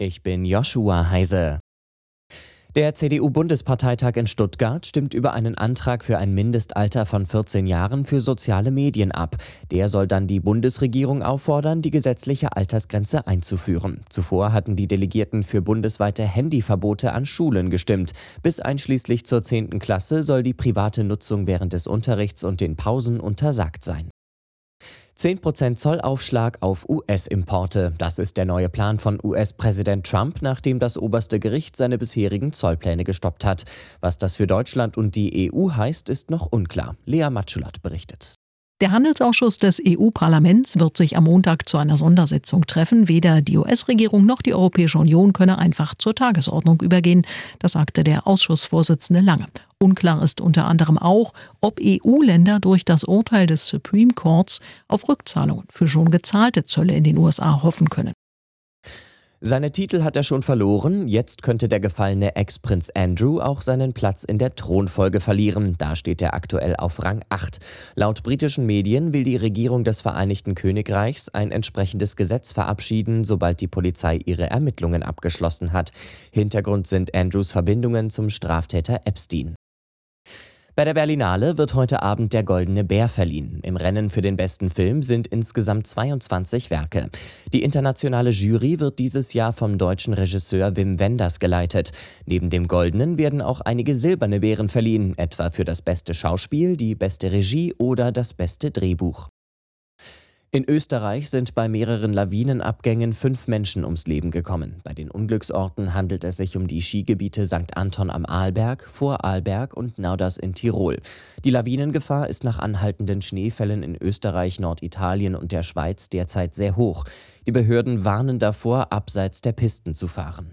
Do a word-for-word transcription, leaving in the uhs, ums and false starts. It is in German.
Ich bin Joshua Heise. Der C D U-Bundesparteitag in Stuttgart stimmt über einen Antrag für ein Mindestalter von vierzehn Jahren für soziale Medien ab. Der soll dann die Bundesregierung auffordern, die gesetzliche Altersgrenze einzuführen. Zuvor hatten die Delegierten für bundesweite Handyverbote an Schulen gestimmt. Bis einschließlich zur zehnten Klasse soll die private Nutzung während des Unterrichts und den Pausen untersagt sein. zehn Prozent Zollaufschlag auf U S-Importe. Das ist der neue Plan von U S-Präsident Trump, nachdem das oberste Gericht seine bisherigen Zollpläne gestoppt hat. Was das für Deutschland und die E U heißt, ist noch unklar. Lea Matschulat berichtet. Der Handelsausschuss des E U-Parlaments wird sich am Montag zu einer Sondersitzung treffen. Weder die U S-Regierung noch die Europäische Union könne einfach zur Tagesordnung übergehen. Das sagte der Ausschussvorsitzende Lange. Unklar ist unter anderem auch, ob E U-Länder durch das Urteil des Supreme Courts auf Rückzahlungen für schon gezahlte Zölle in den U S A hoffen können. Seine Titel hat er schon verloren, jetzt könnte der gefallene Ex-Prinz Andrew auch seinen Platz in der Thronfolge verlieren. Da steht er aktuell auf Rang acht. Laut britischen Medien will die Regierung des Vereinigten Königreichs ein entsprechendes Gesetz verabschieden, sobald die Polizei ihre Ermittlungen abgeschlossen hat. Hintergrund sind Andrews Verbindungen zum Straftäter Epstein. Bei der Berlinale wird heute Abend der Goldene Bär verliehen. Im Rennen für den besten Film sind insgesamt zweiundzwanzig Werke. Die internationale Jury wird dieses Jahr vom deutschen Regisseur Wim Wenders geleitet. Neben dem Goldenen werden auch einige silberne Bären verliehen, etwa für das beste Schauspiel, die beste Regie oder das beste Drehbuch. In Österreich sind bei mehreren Lawinenabgängen fünf Menschen ums Leben gekommen. Bei den Unglücksorten handelt es sich um die Skigebiete Sankt Anton am Arlberg, Vorarlberg und Nauders in Tirol. Die Lawinengefahr ist nach anhaltenden Schneefällen in Österreich, Norditalien und der Schweiz derzeit sehr hoch. Die Behörden warnen davor, abseits der Pisten zu fahren.